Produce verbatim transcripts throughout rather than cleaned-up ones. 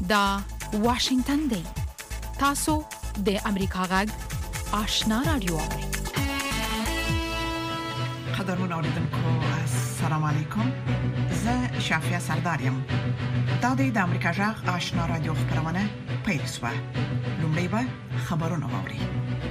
دا واشنگتن دی تاسو د امریکا غږ آشنا رادیو قدرمن اوریدونکو السلام علیکم زه شافیا سردارم دا د امریکا غږ آشنا رادیو خبرونه پیل شوه لومړی به خبرونه واوري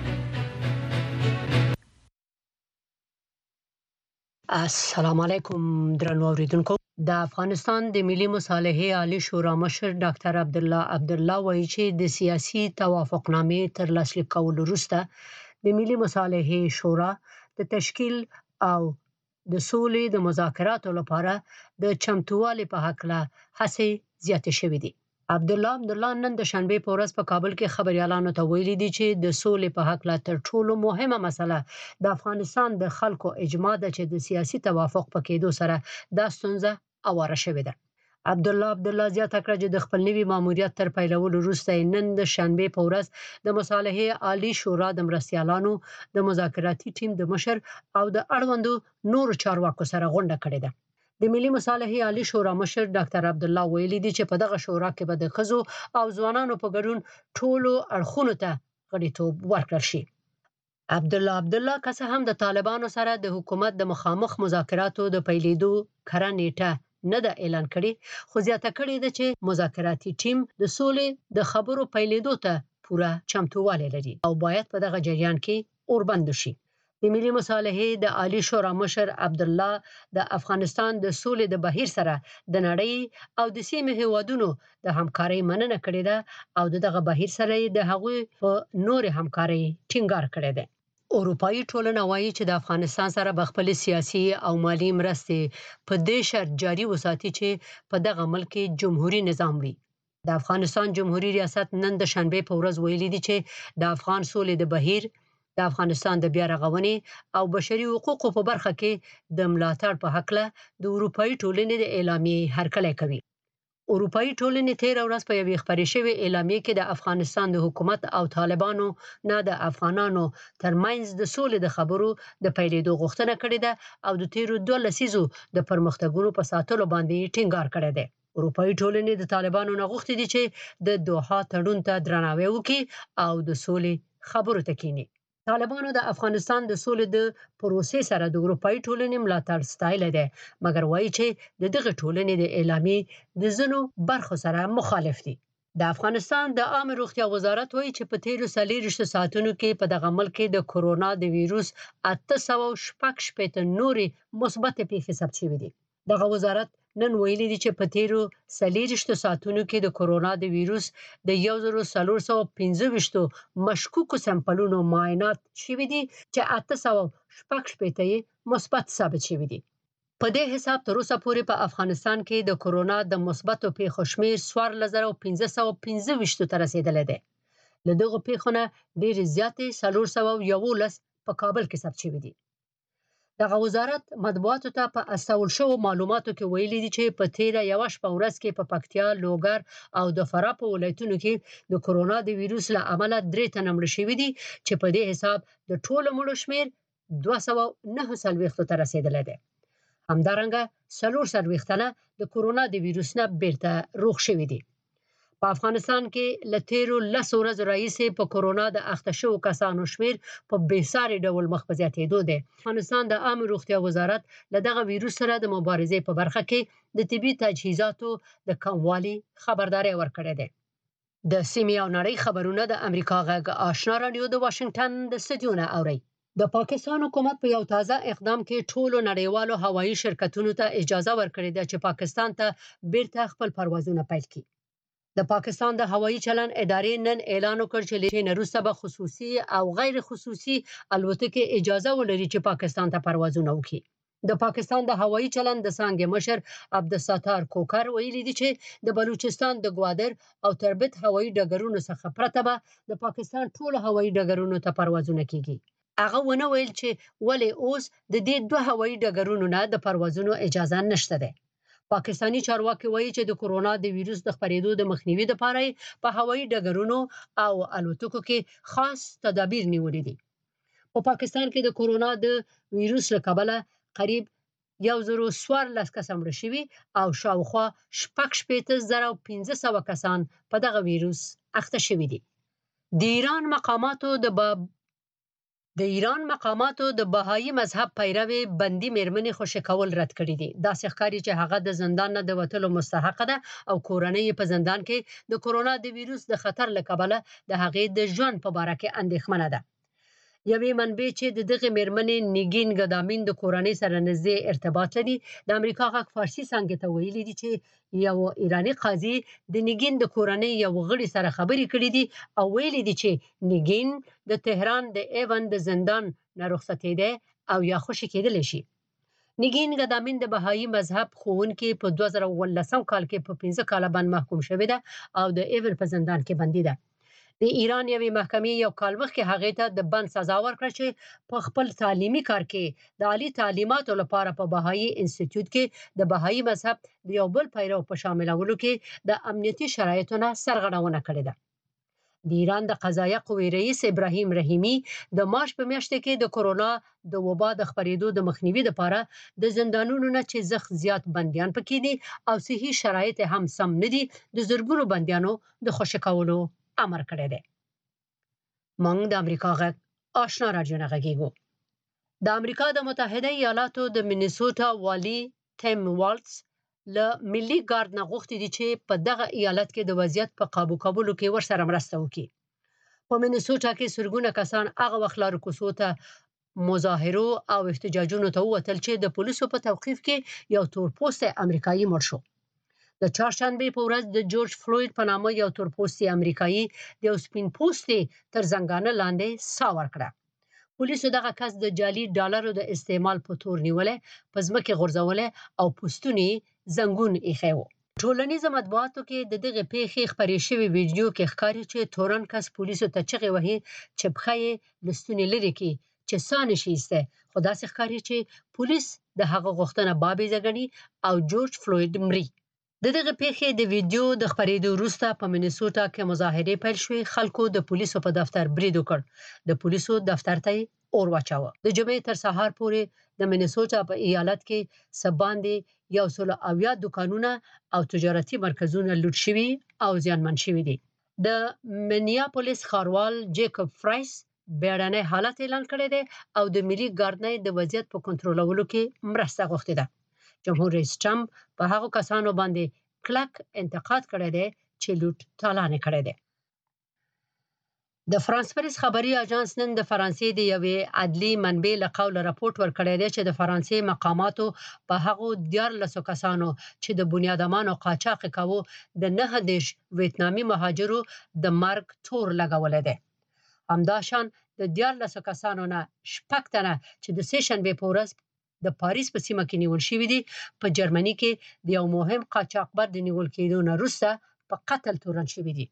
السلام علیکم درنو اوریدونکو د افغانستان د ملي مصالحې عالی شورا مشر ډاکټر عبدالله عبدالله وایي چې د سیاسي توافقنامې تر لاسلیک کولو وروسته د ملي مصالحې شورا د تشکیل او د سولې د مذاکراتو لپاره د چمتووالي په هکله هڅې زیاتې شوې دي. عبدالله عبدالله نن د شنبې په ورځ په کابل کې خبريالانو ته ویلي دي چې د سولې په هکله تر ټولو مهمه مسله د افغانستان د خلکو اجماع ده چې د سیاسي توافق په کېدو سره دا ستونزه اواره شوې ده. عبدالله عبدالله زیاته کړه چې د خپل نوي ماموریت تر پیلولو وروسته نن د شنبې په ورځ د مصالحې عالی شورا د مرستیالانو د مذاکراتي ټیم د مشر او د اړوندو نورو چارواکو سره غونډه کړې ده. د ملي مصالحې عالی شورا مشر ډاکټر عبدالله ویلي دی چې په دغه شورا کې به د ښځو او ځوانانو په ګډون ټولو اړخونو ته غړیتوب ورکړل شي. عبدالله عبدالله که څه هم د طالبانو سره د حکومت د مخامخ مذاکراتو د پیلېدو کره نیټه نه ده اعلان کړې، خو زیاته کړې ده چې مذاکراتي ټیم د سولې د خبرو پیلېدو ته پوره چمتووالی لري او باید په دغه جریان کې اوربند شي. د ملي مصالحې د عالی شورا مشر عبدالله د افغانستان د سولې د بهیر سره د نړۍ او د سیمې هیوادونو د همکارۍ مننه کړې ده او دغه بهیر سره د هغوی په نور همکارۍ ټینګار کړی دی. اروپאי ټولنه وایي چې د افغانستان سره به خپل سیاسي او مالی مرستې په دې شرط جاري وساتي چې په دغه ملک کې جمهوریت نظام وي. د افغانستان جمهوریت ریاست نن د شنبې په ورځ ویلي دی چې د افغان سولې د بهیر د افغانستان د بیا رغونې او بشري حقوقو په برخه کې د ملاتړ په هکله د اروپאי ټولنې د اعلامیې هرکلی کوي. اروپאי ټولنې تیر ورځ په یوې خبرې شوې اعلامیې کې د افغانستان د حکومت او طالبانو نه د افغانانو ترمنځ د سولې د خبرو د پیلېدو غوښتنه کړې ده او د تیرو دوه لسیزو د پرمختګونو په ساتلو باندې ټینګار کړی دی. اروپאי ټولنې د طالبانو نه غوښتي دي چې د دوحه تړون ته درناوی وکړي او د سولې خبرو ته کینی. طالبانو د افغانستان د سولې د پروسې سره د اروپאי ټولنې ملاتړ ستایلی دی، مګر وایي چې د دغه ټولنې د اعلامیې د ځینو برخو سره مخالف دي. د افغانستان د عامه روغتیا وزارت وایي چې په تیرو څلوېښتو ساعتونو کې په دغه ملک کې د کورونا د ویروس اته سوه شپږ شپېته نورې مثبتې پیښې ثبت شوې دي. دغه وزارت نن ویلي دی چې په تیرو څلوېښتو ساعتونو کې د کورونا د ویروس د یو زر څلور سوه پنځه ویشت مشکوکو سمپلونو معاینات شوي دي چې اته سوه شپږ شپېته یې مثبت ثابت شوي دي. په دې حساب تر اوسه پورې په افغانستان کې د کورونا د مثبتو پیښو شمېر څوارلس زره پنځه سوه پنځه ویشت ته رسیدلی دی. له دغو پیښو نه ډېرې زیاتې څلور سوه یوولس په کابل کې ثبت شوي دي. دغه وزارت مطبوعاتو ته په استول شوو معلوماتو کې ویلي دي چې په تیره یوه شپه ورځ کې په پکتیا، لوګر او د فراه په ولایتونو کې د کورونا د ویروس له امله درې تنه مړه شوي دي چې په دې حساب د ټولو مړو شمېر دوه سوه نهه څلوېښت ته رسیدلی دی. همدارنګه څلور څلوېښت تنه د کورونا د ویروس نه بیرته روغ شوي دي. په افغانستان کې له تیرو لسو ورځو راهیسې په کورونا د اخته شوو کسانو شمېر په بېساري ډول مخ په زیاتېدو دی. افغانستان د عامه روغتیا وزارت له دغه ویروس سره د مبارزې په برخه کې د طبي تجهیزاتو د کموالي خبرداری ورکړی دی. د سیمې او نړۍ خبرونه د امریکا غږ آشنا رادیو د واشنگټن د استودیو نه اوري. د پاکستان حکومت په یو تازه اقدام کې ټولو نړیوالو هوایي شرکتونو ته اجازه ورکړې ده چې پاکستان ته بیرته خپل پروازونه پیل کړي. د پاکستان د هوایي چلند ادارې نن اعلان وکړ چې له نن وروسته به خصوصي او غیر خصوصي الوتکې اجازه ولري چې پاکستان ته پروازونه وکړي. د پاکستان د هوایي چلند د څانګې مشر عبدالستار کوکر ویلي دی چې د بلوچستان د ګوادر او تربت هوایي ډګرونو څخه پرته به د پاکستان ټول هوایي ډګرونو ته پروازونه کیږي. هغه ونه ویل چې ولې اوس د دې دوه هوایي ډګرونو نه د پروازونو اجازه نشته ده. پاکستانی چارواکي وایي چې د کورونا د ویروس د خپرېدو د مخنیوي لپاره په هوایي ډګرونو او الوتکو کې خاص تدابیر نیولې دي. په پاکستان کې د کورونا د ویروس له کبله قریب یو زرو څوارلس کسان مړه شوي او شاوخوا شپږ شپېته زره او پنځه سوه کسان په دغه ویروس اخته شوي دي. د ایران مقاماتو د باب د ایران مقاماتو د بهایي مذهب پیروي بندي میرمنې خوشي کول رد کړي دي. داسې ښکاري چې هغه د زندان نه د وتلو مستحق ده او کورنۍ په زندان کې د کورونا د ویروس د خطر له کبله د هغې د ژوند په باره کې اندېښمنه ده. یوې منبع چې د دغه میرمنې نیګین ګدامین د کورنۍ سره نږدې ارتباط لري د امریکا غږ فارسي څانګې ته ویلي دي چې یو ایرانی قاضي د نیګین د کورنۍ یو غړي سره خبرې کړې دي او ویلي دي چې نیګین د تهران د ایون د زندان نه رخصتېده او یا خوشي کېدلی شي. نیګین ګدامین د بهایي مذهب ښوونکې په دوه زره اوولسم کال کې په پنځه کاله باندې محکوم شوې ده او د ایون په زندان کې بندي ده. د ایران یوې محکمې یو کال مخکې هغې ته د بند سزا ورکړه چې په خپل تعلیمي کار کې د عالی تعلیماتو لپاره په بهایي انسټیټیوټ کې د بهایي مذهب د یو بل پیرو په شاملولو کې د امنیتي شرایطو نه سرغړونه کړې ده. د ایران د قضایه قوې رئیس ابراهیم رحیمی د مارچ په میاشت کې د کورونا د وبا د خپرېدو د مخنیوي لپاره د زندانونو نه چې زخ زیات بنديان پکې دي او صحي شرایط هم سم نه دي د زرګونو بنديانو د خوشي کولو امر کړی دی. موږ د امریکا غږ آشنا راډیو نه غږیږو. د امریکا د متحده ایالاتو د مینیسوټا والی تیم والټس له ملي ګارد نه غوښتي دي چې په دغه ایالت کې د وضعیت په قابو کولو کې ورسره مرسته وکړي. په مینیسوټا کې سرګونه کسان هغه وخت لارو کوڅو ته مظاهرو او احتجاجونو ته ووتل چې د پولیسو په توقیف کې یو تورپوستی امریکایي مړ شو. د چهارشنبه په ورځ د جورج فلوید په نامه یو تورپوستی امریکایي د یو سپین پوستي تر زنګانه لاندې ساه ورکړه. پولیسو دغه کس د جعلي ډالرو د استعمال په تور نیولې، په ځمکه غورځولې او پوستونی زنګون ایښی و. ټولنیزو مطبوعاتو کې د دغه پیښې خپرې شوې ویډیو کې ښکاري چې تورن کس پولیسو ته چغې وهي چې پښه یې له ستوني لرې کړي چې ساه نشي ایستی، خو داسې ښکاري چې پولیس د هغه غوښتنه بابیزه ګڼي او جورج فلوید مري. د دغه پیښې د ویډیو د خپرېدو وروسته په مینیسوټا کې مظاهرې پیل شوې. خلکو د پولیسو په دفتر برید وکړ. د پولیسو دفتر ته اور واچاوه. د جمعې تر سهار پورې د مینیسوټا په ایالت کې څه باندې یو سل اویا دکانونه او تجارتي مرکزونه لوټ شوي او زیانمن شوي دي. د منیاپولیس ښاروال جیکوب فرایس بیړنی حالت اعلان کړی دی او د ملي ګارد نه د وضعیت په کنټرولولو کې مرسته غوښتې ده. جمهور رئیس ټرمپ په هغو کسانو باندې کلک انتقاد کړی دی چې لوټ تالان کړی دی. د فرانس پریس خبري اژانس نن د فرانسې د یوې عدلي منبع له قوله راپورټ ورکړی دی چې د فرانسې مقاماتو په هغو دیارلسو کسانو چې د بنیادمانو قاچاق کاوه د نهه دېرش ویتنامي مهاجرو د مرګ تور لګولی دی. همداشان د دیارلسو کسانو نه شپږ تنه چې د سې شنبې په ورځ د پاریس په سیمه کې نیول شوي دي په جرمني کې د یو مهم قاچاقبر د نیول کېدو نه وروسته په قتل تورن شوي دي.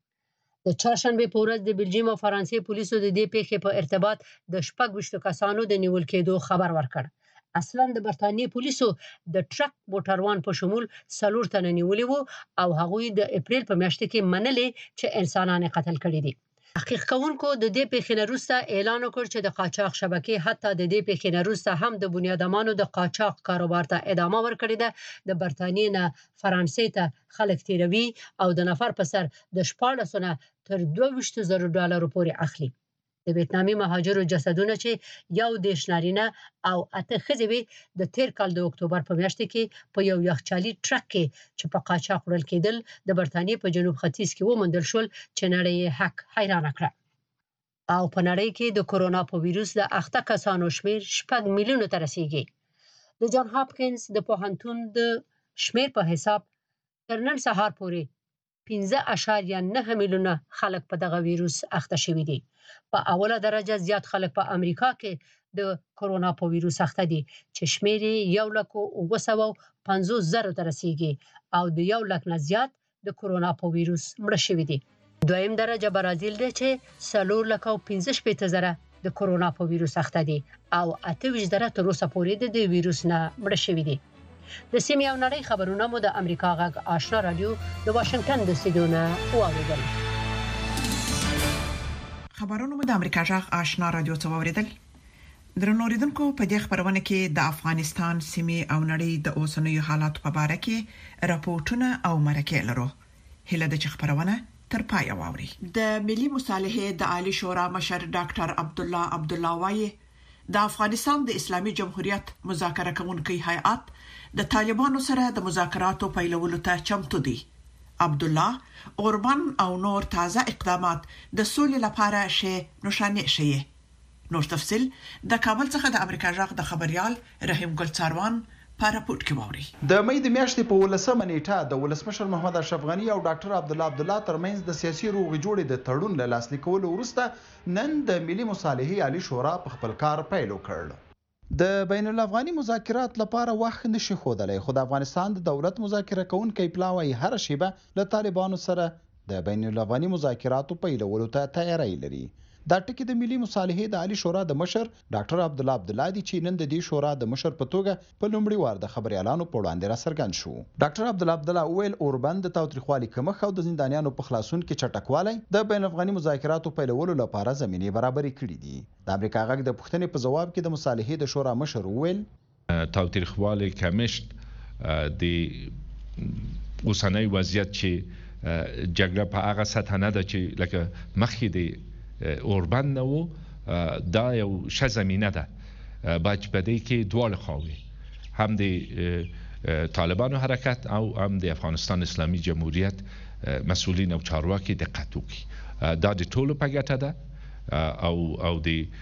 د چهارشنبې په ورځ د بلجیم او فرانسې پولیسو د دې پیښې په ارتباط د شپږ ویشتو کسانو د نیول کېدو خبر ورکړ. اصلا د برتانیې پولیسو د ټرک موټروان په شمول څلور تنه نیولي وو او هغوی د اپریل په میاشت کې منلې چې انسانان قتل کړي دي. تحقیق کوونکو د دې پیښې نه وروسته اعلان وکړ چې د قاچاق شبکې حتی د دې پیښې نه وروسته هم د بنیادمانو د قاچاق کاروبار ته ادامه ورکړې ده. د برتانیې نه فرانسې ته خلک تیروي او د نفر په سر د شپاړسو نه تر دوه ویشتو زرو ډالرو پورې اخلي. د ویتنامي مهاجرو جسدونه چې یو دېرش نارینه او اته ښځې وې د تیر کال د اکتوبر په میاشت کې په یو یخچالي ټرک کې چې په قاچاق وړل کېدل د برتانیې په جنوب ختیځ کې وموندل شول چې نړۍ یې حق حیرانه کړه. او په نړۍ کې د کورونا په ویروس د اخته کسانو شمیر شپږ میلیونو ته رسیږي. د جان هاپکینز د پوهنتون د شمیر په حساب تر نن سهار پورې پنځه اعشاریه نهه میلیونه خلک په دغه ویروس اخته شوي دي. په اوله درجه زیات خلک په امریکا کې د کورونا په ویروس اخته دي چې شمیر یو لک اوه سوه پنځوس زره ته رسیږي او د یو لک نه زیات د کورونا په ویروس مړه شوي دي. دویم درجه برازیل دی چې څلور لک او پنځه شپېته زره د کورونا په ویروس اخته دي او اته ویشت زره تر اوسه پورې د دې ویروس نه مړه شوي دي. د سیمې او نړۍ خبرونه مو د امریکا غږ آشنا رادیو د واشنگټن د استودیو نه واوریدل. خبرونه مو د امریکا غږ آشنا رادیو څخه واوریدل. درنوریدونکو په دې خبرونه کې د افغانستان سیمې او نړۍ د اوسنیو حالات په اړه کې راپورټونه او مرکې لرو. هله د خبرونه تر پای واوري. د ملي مصالحې د عالی شورا مشر ډاکټر عبد الله عبد الله وايي د افغانستان د اسلامي جمهوریت مذاکره کوونکي هیئات د طالبانو سره د مذاکراتو پیلولو ته چمتو دي. عبد الله اوربان او نور تازه اقدامات د سولې لپاره شي نشانه شي. نور تفصيل د کابل څخه د امریکا جغ د خبريال رحیم ګل څاروان په راپورټ کې ووري. د مې د میاشتې په ولسمه نیټه د ولسمشر محمد اشرف غنی او ډاکټر عبد الله عبد الله ترمنځ د سیاسي روغې جوړې د تړون له لاسلیکولو وروسته نن د ملي مصالحې عالی شورا په خپل کار پیل وکړ. د بین الافغاني مذاکرات لپاره وخت نشي خودلای، خو د افغانستان د دولت مذاکره کوونکي پلاوی هر شیبه له طالبانو سره د بین الافغاني مذاکراتو پیلولو ته تیاری لري. دا ټکی د ملي مصالحې د عالی شورا د مشر ډاکټر عبد الله عبد الله دی چې نن د دې شورا د مشر په توګه په لومړي وار د خبريالانو په وړاندې را څرګند شو. ډاکټر عبد الله عبد الله ویل اوربند د تاوتریخوالي کمښت او د زندانیانو په خلاصون کې چټکوالی د بین الافغاني مذاکراتو پیلولو لپاره زمینه برابرې کړې دي. د امریکا غږ د پوښتنې په جواب کې د مصالحې د شورا مشر ویل تاوتریخوالي کمښت د اوسنۍ وضعیت چې جګړه په هغه سطح نه ده چې لکه مخکې د اوربان نو دا یو ښه زمینه ده باج پدې کې دواړه خواوې هم د طالبانو حرکت او هم د افغانستان اسلامي جمهوریت مسؤلین او چارواکي دقت وکړي. دا د ټولو په ګټه ده او او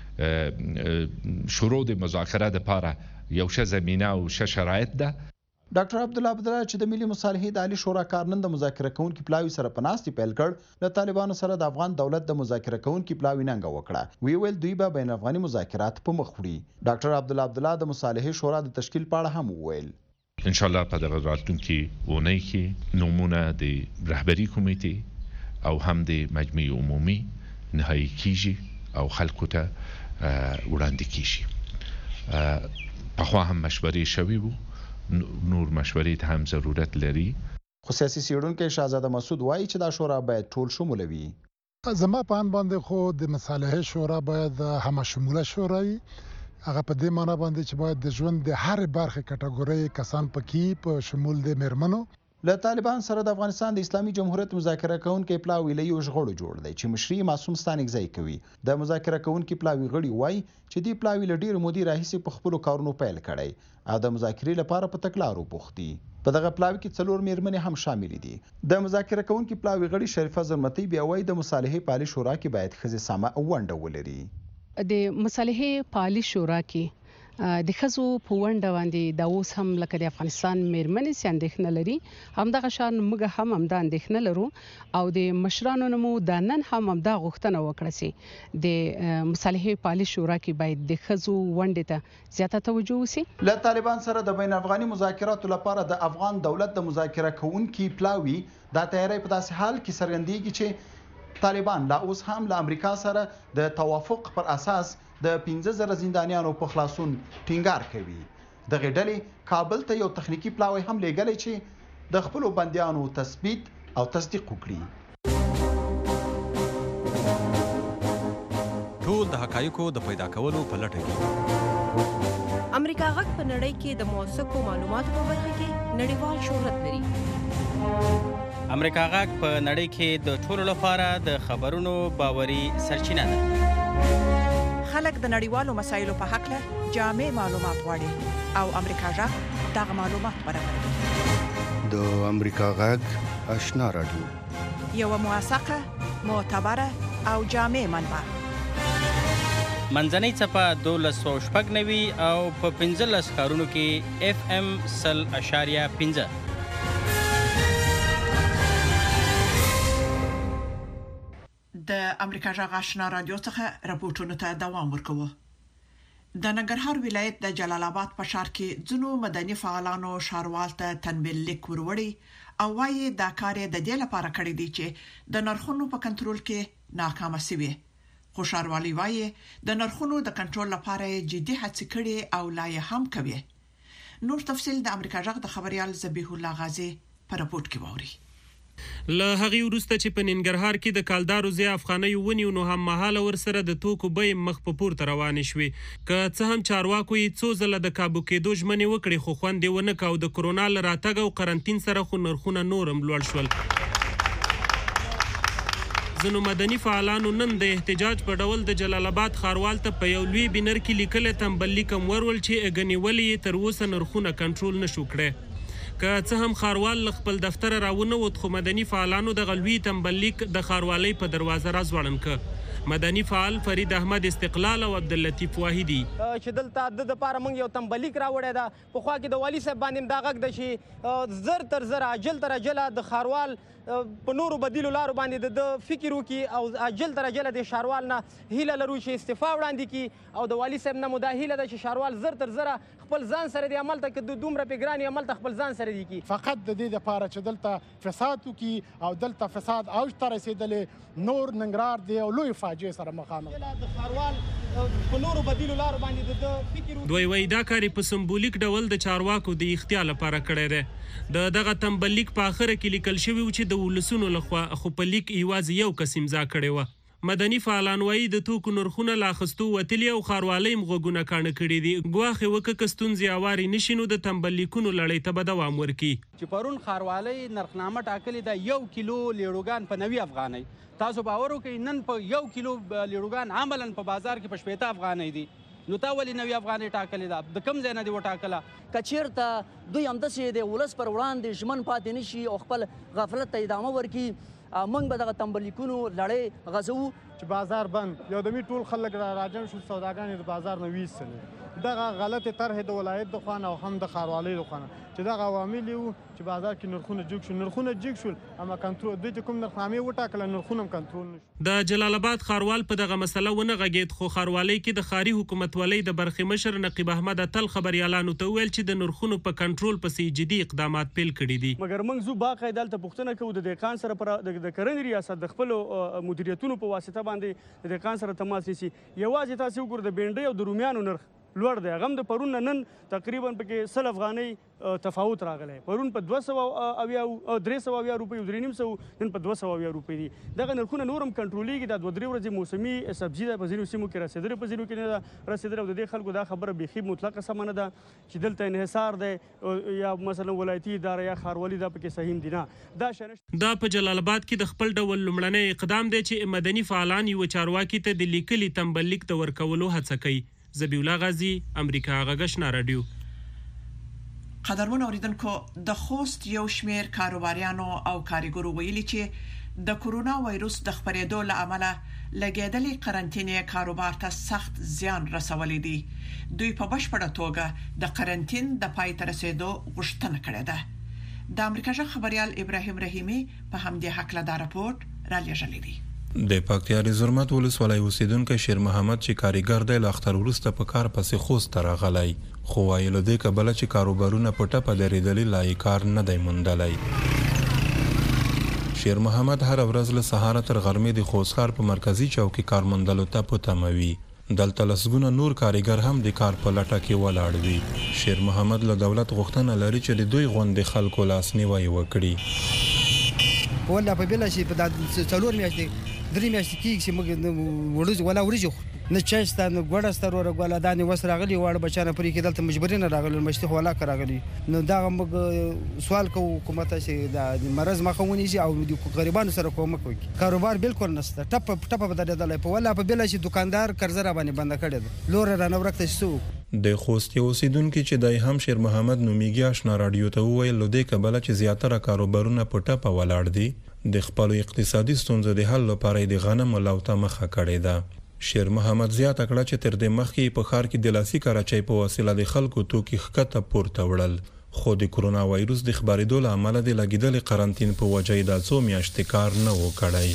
د شروع د مذاکره لپاره یو ښه زمینه او ښه شرایط ده. ډاکټر عبد الله عبد الله چې د ملي مصالحې د عالی شورا کارنن د مذاکره کوونکي پلاوی سره پناستي پیل کړ، د طالبانو سره د افغان دولت د مذاکره کوونکي پلاوی ننګ وکړه. وی ویل دوی به بین افغاني مذاکرات په مخ وړي. ډاکټر عبد الله عبد الله د مصالحې شورا د تشکیل په اړه هم وویل ان شاء الله په دغه راتلونکي ونې کې نمونه د رهبری کمیټې او هم د مجمع عمومي نهایی کیږي او خلکو ته وړاندې کیږي. په خو هم مشورې شوي وو، نور مشورې ته هم ضرورت لري. خو سیاسي څېړونکی شهزاده مسعود وایي چې دا شورا باید ټول شموله وي. زما په اند باندې خو د مصالحې شورا باید همه شموله شورا وي. هغه په دې معنی باندې چې باید د ژوند د هر برخه کټګوري کسان پکې په شمول د میرمنو. له طالبان سره د افغانستان د اسلامي جمهوریت مذاکره کوونکي پلاوی له یو ژغړو جوړ دی چې مشري معصوم ستانګزی کوي. د مذاکره کوونکي پلاوی غړي وایي چې دی پلاوی له ډیر مودې راهیسې په خپل کارونو پیل کړي او د مذاکرې لپاره په تکلارو بوختي. په دغه پلاوی کې څلور میرمنې هم شامل دي. د مذاکره کوونکي پلاوی غړي شریفه زرمتی بیا وایي د مصالحې پالي شورا کې باید خزي سامه ونډه ولري. د مصالحې پالي شورا کې د خزو په ونډه باندې د اوس هم لکه د افغانستان میرمنې سندښنه لري، هم دغه شان موږ هم هم د اندښنه لرو او د مشرانو نمو د نن هم هم د غوښتنه وکړه چې د مصالحې پالي شورا کې باید د خزو ونډه ته زیاته توجه وشي. له طالبان سره د بین افغاني مذاکراتو لپاره د افغان دولت د مذاکره کوونکي پلاوی د تیاری په داسې حال کې څرګندېږي چې طالبان لا اوس هم له امریکا سره د توافق پر اساس د پنځه زره زندانیانو په خلاصون ټینګار کوي. دغه ډلې کابل ته یو تخنیکی پلاوی هم لېږلی چې د خپلو بندیانو تثبیت او تصدیق وکړي. ټول د حقایقو د پیدا کولو په لټه کې امریکا غږ په نړۍ کې د موثقو معلوماتو په برخه کې نړیوال شهرت لري. امریکا غږ په نړۍ کې د ټولو لپاره د خبرونو باوري سرچینه ده. خلک د نړیوالو مسایلو په حق له جامع معلومات غواړي او امریکا غږ دغه معلومات برابروي. د امریکا غږ آشنا رادیو یو موثقه، معتبره او جامع منبع. منځنۍ څپه دولس سوه شپږ نوي او په پنځلس ښارونو کې اف ام سل اشاریه پنځه. د امریکا جغ آشنا رادیو څخه راپورټونه ته دوام ورکوو. د ننګرهار ولایت د جلال آباد په ښار کې ځینو مدني فعالانو ښاروال ته تنبیه لیک وروړي او وايي دا کار د دې لپاره کړی دی چې د نرخونو په کنټرول کې ناکام شي. خو ښاروالي وايي د نرخونو د کنټرول لپاره جدي هڅې کړي او لا یې هم کوي. نور تفصیل د امریکا جغ د خبريال ذبیح الله غازی په راپورټ کې ووري. له هغې وروسته چې په ننګرهار کې د کالدارو ضیا افغانیو ونیو نو هم مهاله ورسره د توکو بیې مخ په پورته روانې شوې. که څه هم چارواکو یې څو ځله د کابو کېدو ژمنې وکړې خو خوند یې ونه کړ او د کرونا له راتګ او قرنطین سره خو نرخونه نور هم لوړ شول. ځینو مدني فعالانو نن د احتجاج په ډول د جلال آباد ښاروال ته په یو لوی بینر کې لیکلی تنبلي کم ورول چې ګنې ولې یې تر اوسه نرخونه کنټرول نشو کړی. که څه هم ښاروال له خپل دفتره راونوت خو مدني فعالانو دغه لوی تنبلیک د ښاروالۍ په دروازه راځوړند کړ. مدني فعال فرید احمد استقلال او عبداللطیف واحدي چې دلته د دپاره موږ یو تنبلیک راوړی ده. پخوا کې د والي صاحب باندې هم دا غږ ده چې زر تر زر عجل تر عجله د ښاروال په نورو بدیلو لارو باندې د فکر وکړي او عجل تر عجله د ښاروال نه هیله لرو چې استعفا وړاندې کړي او د والي صاحب نه مو دا هیله ده چې ښاروال زر تر زره خپل ځان سره دی عمل ته که دومره پې ګران یې عمل ته خپل ځان سره دی کړي. فقط د دې دپاره چې دلته فساد وکړي او دلته فساد اوج ته رسېدلی نور ننګرهار دی او لوی فاجعې سره مخامخ د ښاروال په نورو بدیلو لارو باندې د فکر دوی وایي دا کار په سمبولیک ډول د چارواکو د اختیار لپاره کړی دی. د دغه تنبلیک په اخره کې لیکل شوي و چې د ولسونو لخوا خو په لیک یوازې یو کس امضا کړې وه. مدني فعالان وایي د توکو نرخونه لا اخیستو وتلي او ښاروالۍ هم غوږونه کاڼه کړي دي. ګواښ یې وکړه که ستونزې هوارې نه شي نو د تنبلیکونو لړۍ ته به دوام ورکړي. چې پرون ښاروالۍ نرخنامه ټاکلې ده یو کیلو لیړوګان په نوي افغانۍ. تاسو باور وکړئ نن په یو کیلو لیړوګان عملاً په بازار کې په شپېته افغانۍ دي. نو تا ولې نوي افغانۍ ټاکلې ده؟ د کوم ځای نه دې وټاکله؟ که چېرته دوی همداسې د ولس پر وړاندې ژمن پاتې نه شي او خپل غفلت ته ادامه ورکړي موږ به دغه تنبلیکونو لړۍ غځوو. چې بازار بند یو دمي ټول خلک را راجم شو سوداګانې د بازار نه ویستلې. دغه غلطې طرحې د ولایت د خوا نه او هم د ښاروالۍ د خوا نه چې دغه عوامل یې وو چې بازار کې نرخونه جګ شول نرخونه جګ شول اما کنټرول دوی چې کوم نرخنامې وټاکله نرخونه هم کنټرول نه شو. د جلال آباد ښاروال په دغه مسله ونه غږېد خو ښاروالۍ کې د ښاري حکومتولۍ د برخې مشر نقیب احمد اتل خبریالانو ته وویل چې د نرخونو په کنټرول پسې جدي اقدامات پیل کړي دي. مګر موږ زو باقاعده دلته پوښتنه کوو د دهقان سره پر د کرنې ریاست د خپلو مدیریتونو په واسطه باندې د دهقان سره تماس نیسي. یوازې تاسې وګورئ د بینډۍ او د رومیانو نرخ لوړ دی. هغه هم د پرون نه نن تقریبا پکې سل افغانۍ تفاوت راغلی. پرون په دوه سوه اویا درې سوه اویا روپۍ درې نیم سوه نن په دوه سوه اویا روپۍ دي. دغه نرخونه نور هم کنټرولېږي. دا دوه درې ورځې موسمي سبزي ده په ځینو سیمو کې رسېدلې په ځینو کې نه ده رسېدلې او د دې خلکو دا خبره بیخي مطلقه سمه نه ده چې دلته انحصار دی یا مثلا ولایتي اداره یا ښاروالي دا پکې صحیح دي نه. دا شنه دا په جلال آباد کې د خپل ډول لومړنی اقدام دی چې مدني فعالان یو چارواکي ته د لیکلي تنبلیک د ورکولو هڅه کوي. زبیولا غازی امریکا غږ آشنا رادیو. قدرمن اوریدونکو د خوست یو شمیر کاروباریانو او کارګرو ویلي چې د کورونا وایروس د خپرېدو له امله لګیدلې قرنټینې کاروبار ته سخت زیان رسولی دی. دوی په بشپړه توګه د قرنټین د پای ته رسیدو غوښتنه کړې ده. د امریکا جغ خبريال ابراهیم رحیمی په همدې حق له دا راپورټ را لېږلی دی. د پکتیا زرمت ولسوالۍ اوسیدونکو شیر محمد چې کاریګر دی له اختر وروسته په کار پسې خوست ته راغلی خو وایي له دې کبله چې کاروبارونه په ټپه درېدلي لا یې کار نه دی موندلی. شیر محمد هر ورځ له سهاره تر غرمې د خوست ښار په مرکزي چوک کې کار موندلو ته په تمه وي. دلته لسګونه نور کاریګر هم د کار په لټه کې ولاړ وي. شیر محمد له دولت غوښتنه لري چې د دوی غوندې خلکو لاسنیوی وکړي. والله په بل شي په څلور میاشتې درې میاشتې کېږي چې موږ وړوځو ولا وریجو نه چای شته نه ګوډه شته وروره ګوله دانې وس راغلي واړه بچیان پرې کې دلته مجبوري نه راغلي مشتي خو ولاکه راغلي. نو دغه موږ سوال کوو حکومت ته چې د مرض مخه ونیسي او د غریبانو سره کومک وکړي. کاروبار بالکل نشته ټپه ټپه به درېدلی په والله په بله شي دوکاندار قرضه راباندې بنده کړې ده لوره رانه ورکته چې څه وکړو. د خوست یو اوسیدونکي چې دی هم شیر محمد نومیږي آشنا راډیو ته وویل له دې کبله چې زیاتره کاروبارونه په ټپه ولاړ دي د خپلو اقتصادي ستونزو د حل لپاره د غنمو لوته مخه کړې ده. شیر محمد زیاته کړه چې تر دې مخکې په ښار کې د لاسي کراچۍ په وسیله د خلکو توکي ښکته پورته وړل خو د کرونا وایروس د خپرېدو له امله د لګېدلې قرنطین په وجه یې دا څو میاشتې کار نه و کړی.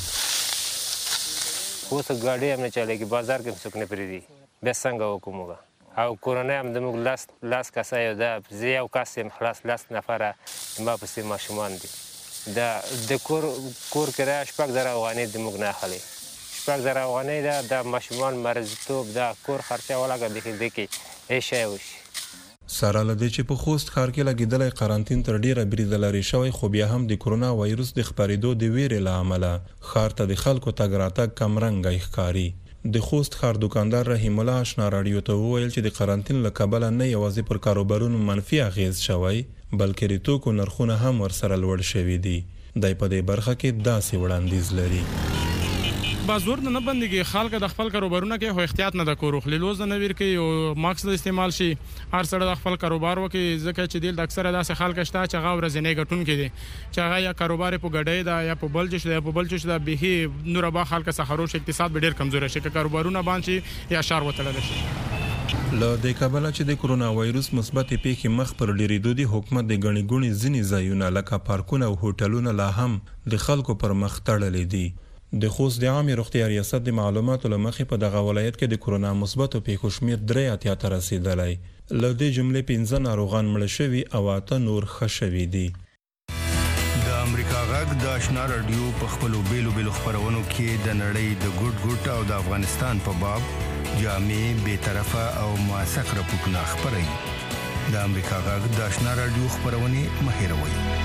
اوس ګاډۍ هم نه چلېږي بازار کې هم څوک نه پرېږدي بیا څنګه وکړو موږ او کرونا هم زموږ لاس لاس کسه یو ده زه یو کس یم خلاص لس نفره ما پسې ماشومان دي دا د کور کور کرایه شپږ زره افغانۍ زموږ نه اخلي شپږ زره افغانۍ ده د ماشومان مرضتوب د کور خرچه ولګه بیخي دی کې هېڅ شی وشي. سره لدې چې په خوست ښار کې لګیدلې قرنټین تر ډیره بریده لري شوی خو بیا هم د کرونا وایروس د خپرېدو د ویرې له امله ښار ته د خلکو تګ راتګ کمرنګه ښکاري. د خوست ښار دکاندار رحیم الله آشنا راډیو ته وویل چې د قرنټین له کبله نه یوازې پر کاروبارونو منفي اغیز شوی بلکې د توکو نرخونه هم ورسره لوړ شوي دي. دای په دې برخه کې داسې وړاندیز لري. بازور نه بندګي خلک د خپل کاروبارونه کې هو احتیاط نه د کورو خلیلوز نه ویر کوي او ماکس د استعمال شي هر سره د خپل کاروبار وکي ځکه چې د اکثره داسې خلک شته چې هغه ورځنی ګټون کې دي چې هغه یا کاروبار په ګډې دا یا په بل چې په بل چې دا به نور به خلک سخروش اقتصاد به ډیر کمزور شي چې کاروبارونه باندې یا شار وتړل شي. له دې کبله چې د کرونا وایروس مثبت پیښې مخ پر ډیریدو دي حکومت د غنی ګونی ځینی ځایونه لکه پارکونه او هوټلونه لا هم د خلکو پر مخ تړلې دي. د خوست د عامه روغتیا ریاست د معلوماتو لمخې په دغه ولایت کې د کرونا مثبت پیښو شمیر درې اتیا ته رسیدلی. له دې جملې پنځه ناروغان مړه شوي او اته نور ښه شوي دي. د امریکا غږ د آشنا راډیو په خپلو بیلو بیلو خپرونو کې د نړۍ د ګوټ ګوټ او د افغانستان په باب جامع بیطرفه او موثق راپورټونه خپروي. د امریکا غږ د آشنا راډیو خپرونې مه هېروئ.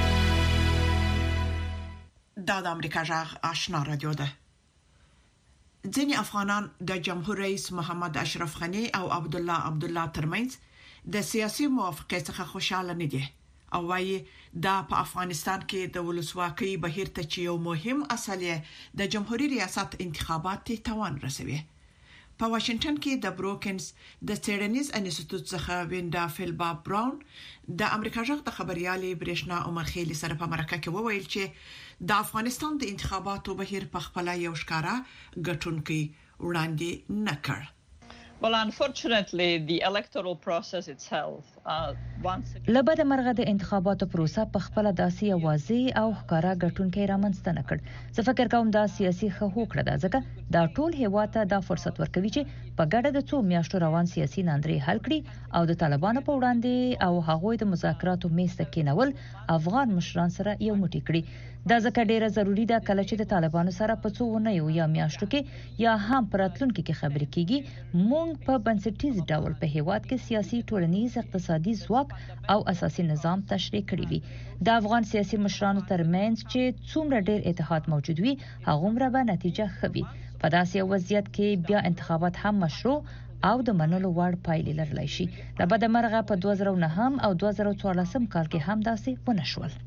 دا د امریکا غږ آشنا رادیو ده. ځینې افغانان د جمهور رئیس محمد اشرف غنی او عبد الله عبد الله ترمنځ د سیاسي موافقت څخه خوشاله نه دي او وايي دا په افغانستان کې د ولسواکۍ بهیر ته چې یو مهم اصل د جمهوریت ریاست انتخابات ته توان رسوي. په واشنگټن کې د بروکنز د سټډنیز انسټیټیوټ څخه وینډا فیلبا براون د امریکا غږ د خبريالي برېښنا عمر خېلی سره په مرکه کې وویل چې د افغانستان د انتخاباتو بهیر په خپل یو ښکارا ګټونکي وړاندې نه کړ. Well, unfortunately, the electoral process itself, uh, once again... لبد مرغه د انتخاباتو پروسه په خپل داسې اوازي او ښکارا ګټونکي رامنځته نه کړ. زه فکر کوم دا سیاسي هوکړه ده ځکه دا ټول هیواد ته دا فرصت ورکوي چې په ګډه د څو میاشتو روان سیاسي ناندري حل کړي او د طالبانو په وړاندې او هغوی د مذاکراتو میز ته کېنول افغان مشران سره یو موټی کړي. دا ځکه ډیره ضروری ده کله چې د طالبانو سره په څو ونیو یا میاشتو کې یا هم پر راتلونکي کې خبرې کیږي مونږ په بنسټیز ډول په هیواد کې سیاسي ټولنیز اقتصادي ځواک او اساسي نظام تشریح کړی وي. د افغان سیاسي مشرانو ترمنځ چې څومره ډیر اتحاد موجود وي هغومره به نتیجه ښه وي. په داسې وضعیت کې بیا انتخابات هم مشروع او د منلو وړ پایلې لرلی شي. لبد مرغه په دوه زره نهم او دوه زره څوارلسم کال کې هم داسې ونه شول.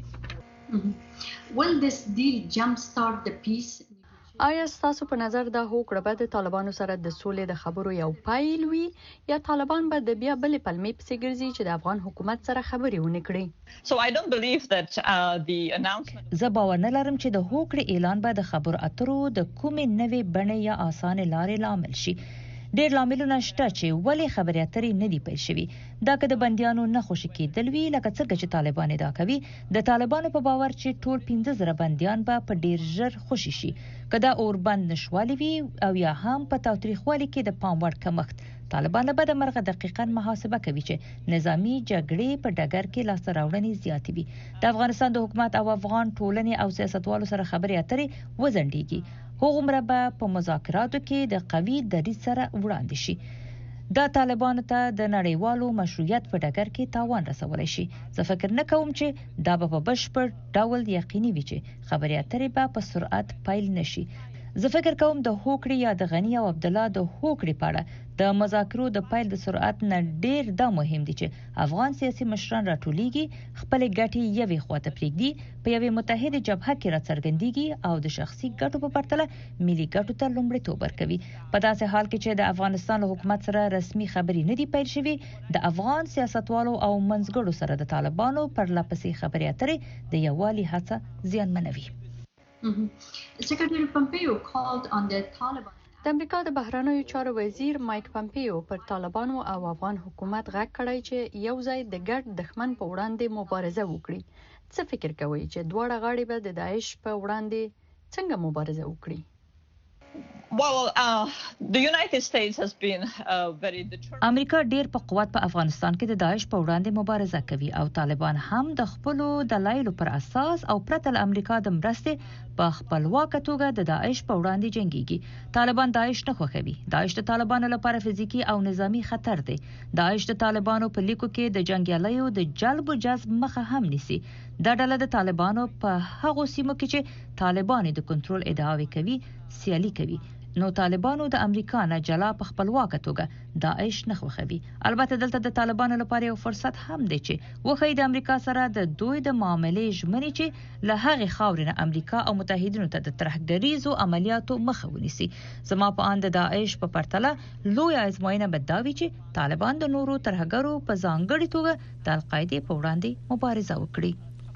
Will this deal jumpstart the peace? آیا ستاسو په نظر دا هوکړه به د طالبانو سره د سولې د خبرو یو پایل وي یا طالبان به د بیا بلې پلمې پسې ګرځي چې د افغان حکومت سره خبرې ونه کړي؟ So I don't believe that uh, the announcement... زه باور نه لرم چې د هوکړې اعلان به د خبرو اترو د کومې نوې بڼې یا اسانه لارې لامل شي. ډېر لاملونه شته چې ولې خبرې اترې نه دی پیل شوي. دا که د بندیانو نه خوشي کېدل وي لکه څنګه چې طالبان ادعا کوي د طالبانو په باور چې ټول پنځه زره بندیان به په ډېر ژر خوشي شي. که دا اوربند نشوالي وي او یا هم په تاوتریخوالي کې د پام وړ کمښت طالبان له بده مرغه دقیقاً محاسبه کوي چې نظامی جګړې په ډګر کې لاسته راوړنې زیاتې وي. د افغانستان د حکومت او افغان ټولنې او سیاستوالو سره خبرې اترې وځنډېږي هغومره به په مذاکراتو کې د قوي دریځ سره وړاندې شي. دا طالبانو ته د نړیوالو مشروعیت په ډګر کې تاوان رسولی شي. زه فکر نه کوم چې دا به په بشپړ ډول یقیني وي چې خبرې اترې به په سرعت پیل نشي. زه فکر کوم د هوکړې یا د غنی او عبد الله د هوکړې په اړه د مذاکرو د پیل د سرعت نه ډیر دا مهم دي چې افغان سیاسي مشران راټولېږي خپل ګټې یوې خواته پرېږدي په یوې متحده جبهه کې راڅرګندېږي او د شخصي ګټو په پرتله ملي ګټو ته لومړیتوب ورکوي. په داسې حال کې چې د افغانستان له حکومت سره رسمي خبرې نه دي پیل شوي د افغان سیاستوالو او منځګړو سره د طالبانو پرلپسې خبرې اترې د یووالي هڅه زیانمنوي. Secretary Pompeo called on the Taliban. د امریکا د بهرنیو چارو وزیر مایک پمپیو پر طالبانو او افغان حکومت غږ کړی چې یو ځای د ګډ دښمن په وړاندې مبارزه وکړي. څه فکر کوئ چې دواړه غاړې به د داعش په وړاندې څنګه مبارزه وکړي؟ Well, uh, the United States has been uh, very determined. امریکا ډیر په قوت په افغانستان کې د داعش په وړاندې مبارزه کوي او طالبان هم د خپل دلایلو پر اساس او پرته له امریکا د مرستې په خپلواکه توګه د داعش په وړاندې جنگيږي. طالبان داعش نه خوښوي. داعش د طالبانو لپاره فزیکی او نظامی خطر دی. داعش د طالبانو په لیکو کې د جنگیالیو د جلب او جذب مخه هم نیسي. دا ډله د طالبانو په هغو سیمو کې چې طالبان د کنټرول ادعاوې کوي سیالي کوي. نو طالبانو د امریکا نه جلا په خپلواکه توګه داعش نه خوښوي. البته دلته د طالبانو لپاره یو فرصت هم دی چې وخی د امریکا سره د دوی د معاملې ژمنې چې له هغې خاورې نه امریکا او متحدینو ته د ترهګریزو عملیاتو مخه ونیسي. زما په اند د داعش په پرتله لوی ازموینه به دا وي چې طالبان د نورو ترهګرو په ځانګړې توګه د القاعدې په وړاندې مبارزه وکړي.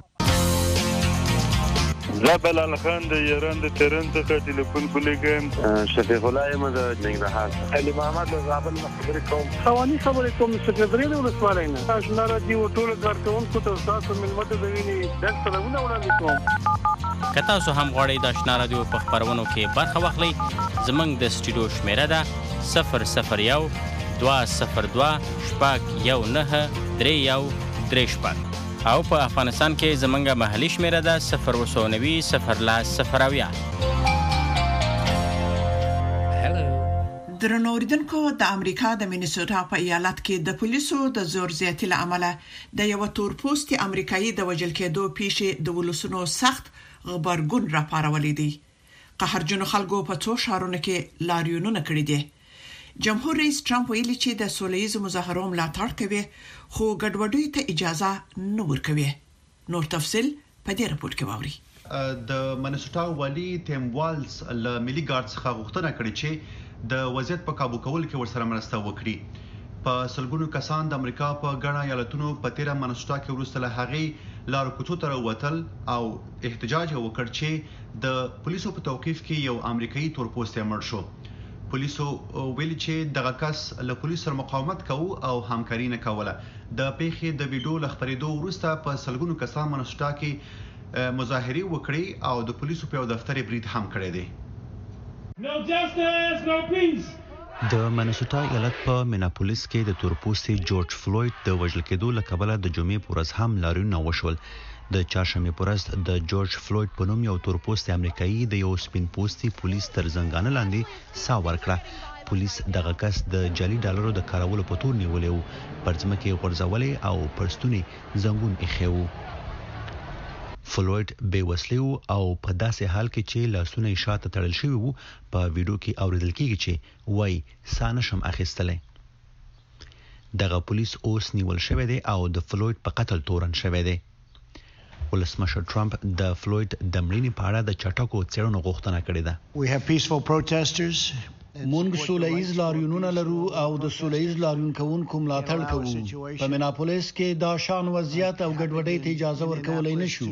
زه بلال خان د ایران د تهران څخه ټلیفون کولیږم. شفیق الله یم د ننګرهار. علي محمد د زابل نه خبرې کوم. خواني خبرې کوم سکرټری د ولسوالۍ نه. آشنا راډیو ټول کارکونکو ته تاسو ملمت د ویني د سلامونه وړاندې کوم. که تاسو هم غواړئ د آشنا راډیو په خبرونو کې برخه واخلئ زموږ د سټوډیو شمیره ده صفر صفر یو دوه صفر دوه شپږ یو نهه درې یو درې شپږ او په افغانستان کې زمونږه محلي شمیره ده صفر اووه نوي صفر لس صفر اویا. درنو اوریدونکو، د امریکا د مینیسوټا په ایالت کې د پولیسو د زور زیاتي له امله د یو تور پوستي امریکایي د وژل کېدو پیښې د ولسونو سخت غبرګون راپارولې دي. قهرجنو خلکو په څو شهرونو کې لاریونونه کړي دي. جمهور رئیس ټرمپ ویلي چې د سولهییزو مظاهرو ملاتړ کوي خو ګډوډۍ ته اجازه نه ورکوي. نور تفصيل په دې رپورت کې واوري. د منیسوټا والی ټیم والز له ملي ګارد څخه غوښتنه کړې چې د وضعیت په काबू کول کې ورسره مرسته وکړي. په سلګونو کسان د امریکا په ګڼه ایالتونو په تیره منیسوټا کې وروسته له هغې لارو کوڅو ته ووتل او احتجاج وکړ چې د پولیسو په توقیف کې یو امریکایي تور پوستی مړ شو. پولیسو ویلي چې دغه کس له پولیسو سره مقاومت کوي او همکاري نه کوله. د پیښې د ویډیو لخبرېدو وروسته په سلګونو کسان منیسوټا کې مظاهرې وکړې او د پولیسو په یو دفتر برید هم کړی دی. No justice, no peace. د منیسوټا ایالت په میناپولیس کې د تورپوستي جورج فلوید د وژل کېدو له کبله د جمعې په ورځ هم لاریونونه وشول. د چهارشنبې په ورځ د جورج فلوید په نوم یو تورپوستي امریکایي د یو سپین پوستي پولیس تر زنګانه لاندې سا ورکړه. پولیس دغه کس د جعلي ډالرو د کارولو په تور نیولې و، پر ځمکه غورځولې او پر ستوني زنګون ایښی و. فلوید بې وسلې او په داسې حال کې چې لاسونه یې شاته تړل شوي وو. په ویډیو کې اوریدل کېږي چې وایي سا نشم اخیستلی. دغه پولیس اوس نیول شوی دی او د فلوید په قتل تورن شوی دی. ولسمشر ټرمپ د فلوید د مړینې په اړه د چټکو څېړنو غوښتنه کړې ده. We have peaceful protesters. مونږ سولهییز لاریونونه لرو او د سولهییز لاریون کوونکو ملاتړ کوو. په میناپولیس کې دا شان وضعیت او ګډوډۍ ته اجازه ورکولای نشو.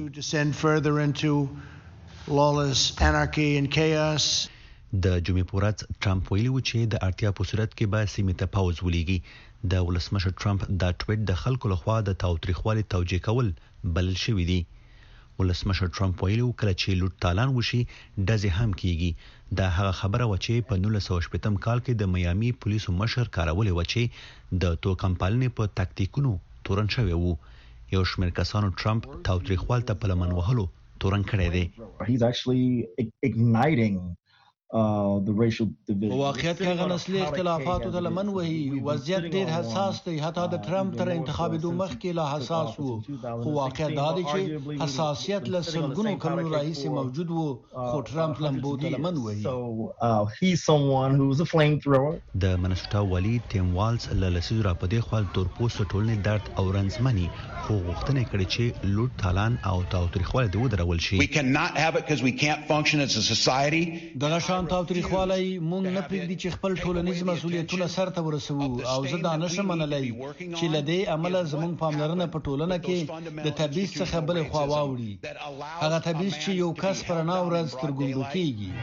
د جمعې په ورځ ټرمپ ویلي و چې د اړتیا په صورت کې به سیمې ته پاوز ولېږي. د ولسمشر ټرمپ دا ټویټ د خلکو لخوا د تاوتریخوالي توجیه کول بلل شوی دی. ولسمشر ټرمپ ویلي کله چې لوټ تالان وشي ډزې هم کیږي. دا هغه خبره و چې په نولس سوه شپږم کال کې د میامي پولیسو مشر کارولې و چې د توکم پالنې په تاکتیکونو تورن شوی وو. یو شمېر کسانو ټرمپ تاوتریخوال ته په لمن وهلو تورن کړی دی. He's actually igniting uh the racial division. واقعیت کې هغه نسلي اختلافاتو ته لمن وهي. وضعیت ډېر حساس دی، حتی د ټرمپ تر انتخابېدو مخکې لا حساس وو. خو واقعیت دا دی چې حساسیت له سلګونو کلونو راهیسې موجود وو، خو ټرمپ لمبو ته لمن وهي. So he's someone who's a flamethrower. د منیسوټا والی ټیم والز له لسیزو را په دې خوا تورپوستو ټولنې درد او رنځمني خو غوښتنه کړې چې لوټ تالان او تاوتریخوالی د ودرول شي. We cannot have it because we can't function as a society. دغه شان تاوتریخوالی مونږ نه پرېږدي چې خپل ټولنیز مسؤلیتونه سرته ورسوو او زه دا نشم منلی چې له دې امله زموږ پاملرنه په ټولنه کې د تبعیض څخه بلې خوا واوړي. هغه تبعیض چې یو کس په رڼا ورځ تر ګونډو کېږي.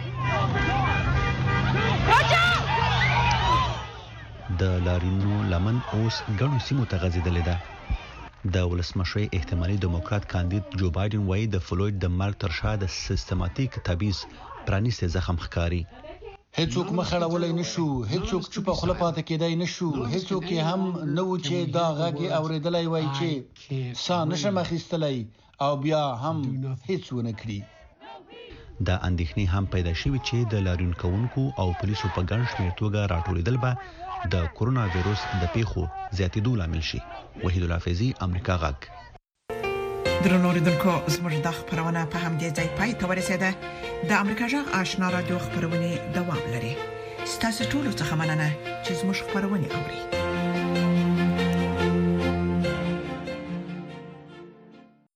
د لاریونونو لمن اوس ګڼو سیمو ته غځېدلې ده. د ولسمشر احتمالي دیموکرات کاندید جو بایدن وايي د فلوید د مرګ تر شا د سیستماتیک تبعیض پرانیستی زخم ښکاري. هیڅوک مخړولای نشو، هیڅوک چوپ خپل پاتې کېدای نشو، هیڅوک هم نو چې دا غږی اوریدلای وای چې سا نشم اخیستلای او بیا هم هیڅ ونه کړی. دا اندېښنې هم پیدا شوې چې د لاریون کوونکو او پولیسو په ګڼ شمېر توګه راټولېدل به د کورونا وایروس د پیښو زیاتېدو لامل شي. وحید الله فیضي، امریکا غږ. درنو اوریدونکو، زموږ د خبرونه په همدې ځای پای ته ورسېده. د امریکا غږ آشنا رادیو خبرونه دوام لري. ستاسو ټول څه مننه چې زموږ خبرونه اوري.